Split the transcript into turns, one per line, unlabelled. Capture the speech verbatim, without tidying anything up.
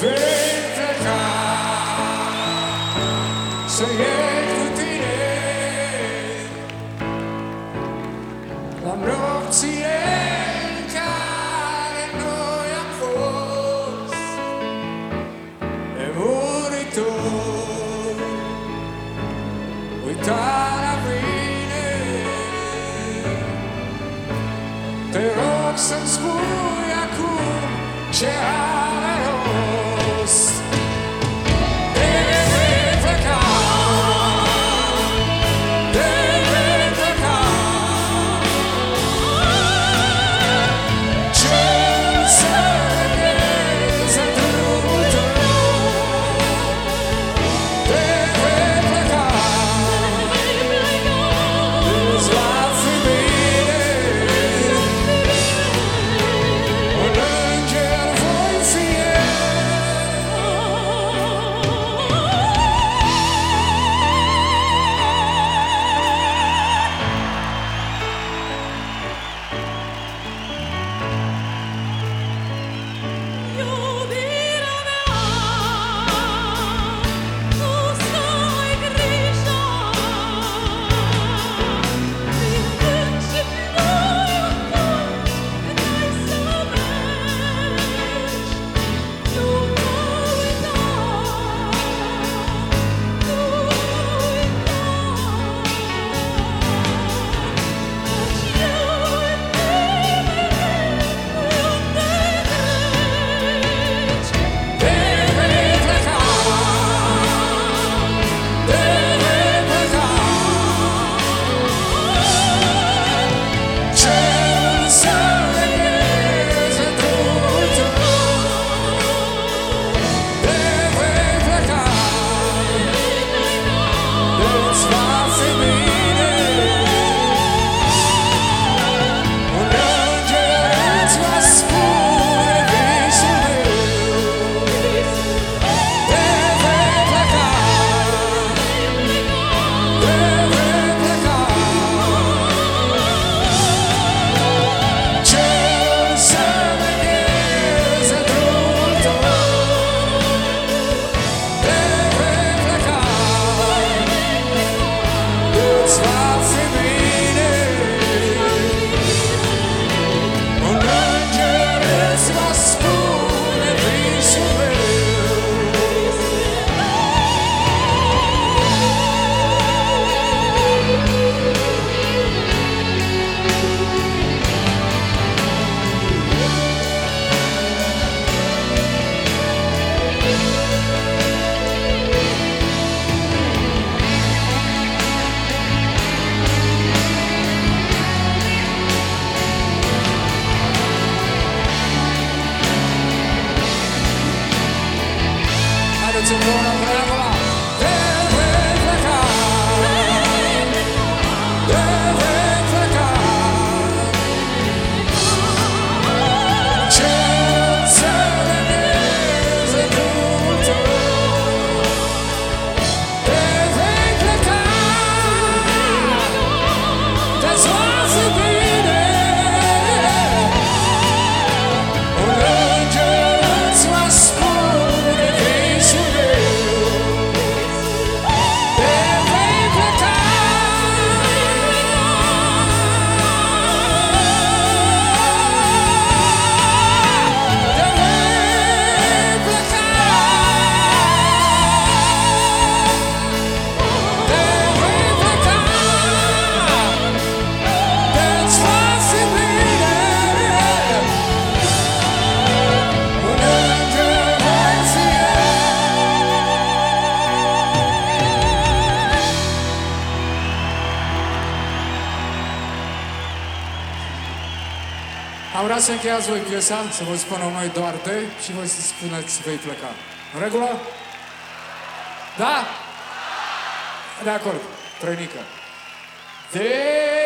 vei pleca să iei cu tine la nopțile în care noi am fost nemuritori. Uitarea vine, te rog să-mi spui acum ce are rost. De vei pleca, de vei pleca, ce înțelegeți drumul tău. De vei pleca, îți va fi bine, un înger voi fi eu.
Iubirea mea, tu să-i grija, din când și noi atunci n-ai să mergi. Nu mă uita, nu uita, căci eu îmi unde treci.
De vei pleca, de vei pleca, ce înțelegeți drumul tău. De vei pleca, îți va fi bine, un înger îți va spune visul meu. De vei pleca, de vei pleca, ce înțelegeți drumul tău. De vei pleca, îți va fi bine, un înger îți va spune visul meu. Haideți împreună în regula. De vei pleca, de vei pleca, ce înțelegeți drumul tău. De vei pleca, te-ți va fi bine, un înger îți va spune visul meu. De vei pleca, de vei pleca, de vei pleca, te-ți va fi bine, un înger voi fi eu. Am vrea să încheiați voi piesa, să vă spunem noi doar de și voi să spuneți vei pleca. În regulă? Da? De acord, trăinică. De